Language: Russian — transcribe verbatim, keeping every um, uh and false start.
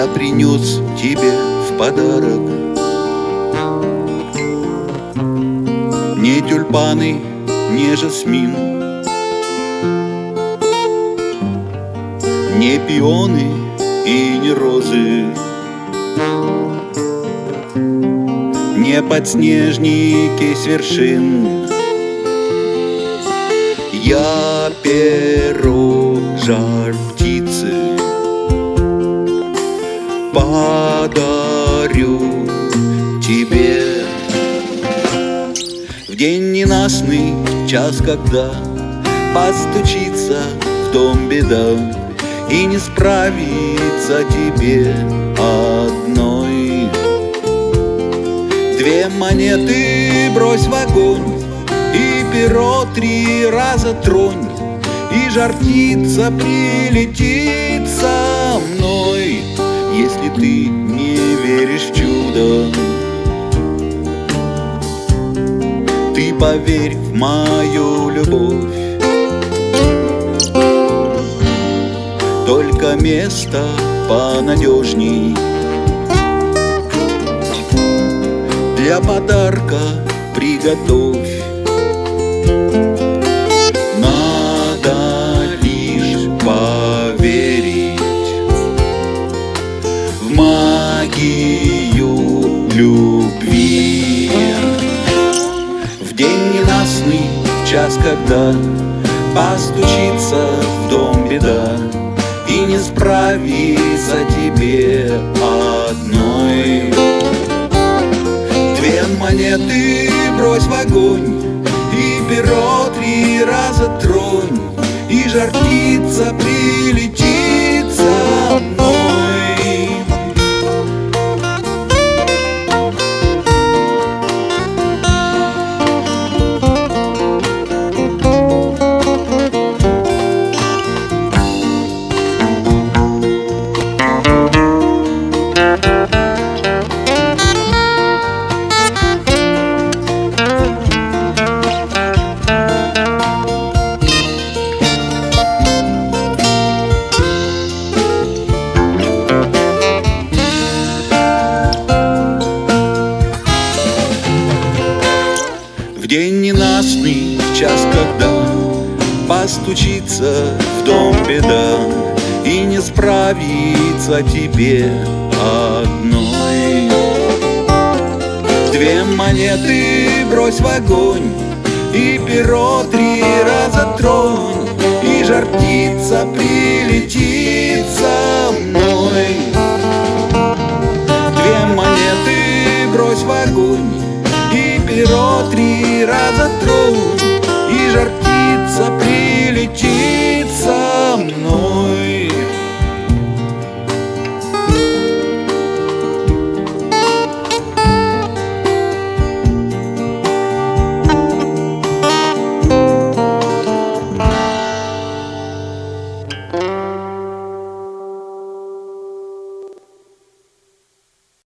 я принес тебе в подарок не тюльпаны, не жасмин, не пионы и не розы, не подснежники с вершин. Я перо жар птицы подарю тебе в день ненастный, час, когда постучится в дом беда и не справится тебе одной. Две монеты брось в огонь и перо три раза тронь, и жар птица прилетит со мной. Если ты не веришь в чудо, ты поверь в мою любовь. Только место понадежней для подарка приготовь. Надо лишь поверить в магию любви. В день ненастный, час, когда постучится в дом беда и не справится тебе одной. Две монеты брось в огонь и перо три раза тронь, и жар птица прилетит со мной. В день ненастный, час, когда постучится в дом беда и не справится тебе одной. Две монеты брось в огонь и перо три раза тронь, и жар птица прилетит со мной. Две монеты брось в огонь и перо три раза тронь,